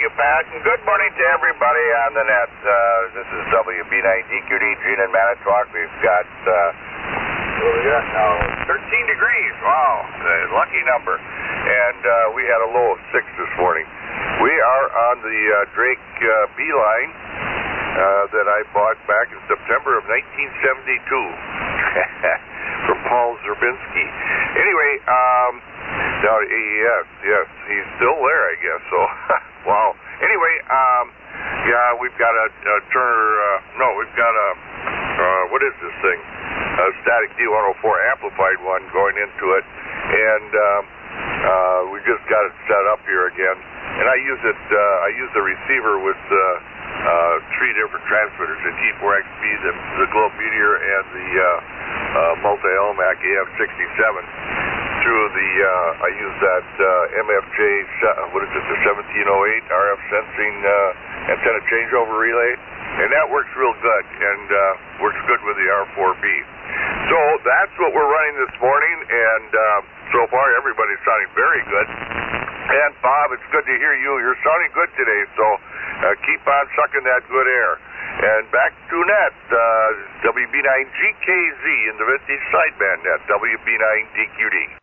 you, Pat, and good morning to everybody on the net. This is WB9DQD, Gene in Manitowoc. We've got, what do we got now? 13 degrees. Wow, lucky number. And we had a low of 6 this morning. We are on the Drake B line that I bought back in September of 1972 from Paul Zerbinski. Anyway, now, yes, he's still there, I guess. So, wow. Anyway, yeah, we've got a Turner. We've got a what is this thing? A static D104 amplified one going into it, and we just got it set up here again. And I use it. I use the receiver with 3 different transmitters: the T4XP, the Globe Meteor, and the Multi-Elmac AF67. Through the, I use that MFJ, what is it, the 1708 RF sensing antenna changeover relay, and that works real good, and works good with the R4B. So that's what we're running this morning, and so far everybody's sounding very good. And Bob, it's good to hear you. You're sounding good today, so keep on sucking that good air. And back to net, WB9GKZ in the vintage sideband net, WB9DQD.